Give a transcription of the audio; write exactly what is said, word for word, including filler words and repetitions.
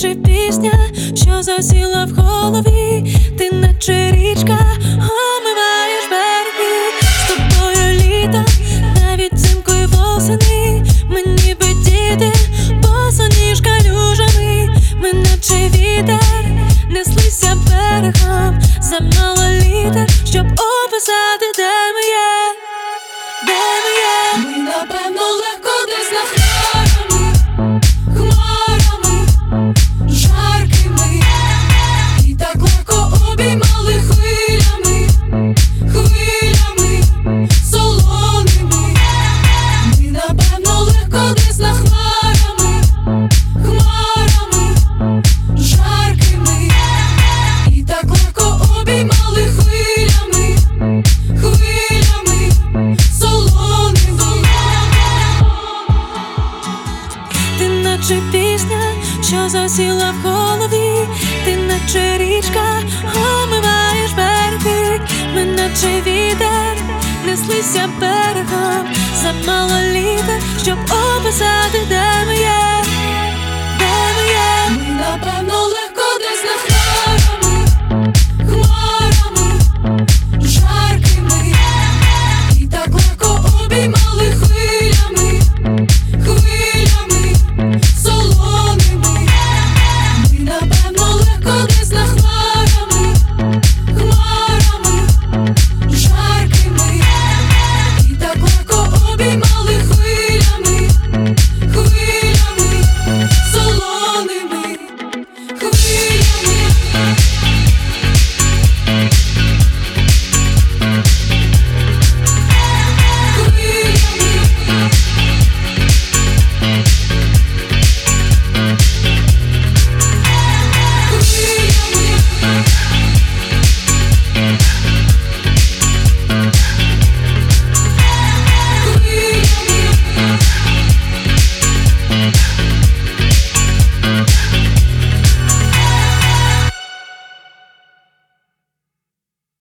наче пісня, що засіла в голові, ти наче річка, омиваєш береги. З тобою літо, навіть взимкою восени. Ми ніби діти, босоніж калюжами. Ми наче вітер, неслися берегом. Замало літер, щоб описати, де ми є, де ми є. Ми, напевно, легко десь над хмарами, хмарами жаркими, і так легко обіймали хвилями, хвилями солоними. Ми, напевно, легко десь над хмарами, хмарами жаркими, і так легко обіймали хвилями, хвилями солоними. Ти наче пісня, що засіла в голові, ти наче річка, омиваєш береги. Ми наче вітер, неслися берегом. Замало літер, щоб описати, де ми є, де ми є. Ми, напевно, легко десь над хмарами, хмарами жаркими, і так легко обіймали хвилями, хвилями солоними. Ми, напевно, легко десь над хмарами, хмарами жаркими, і так легко обіймали хвилями, хвилями солоними, хвилями. Хвилями, хвилями.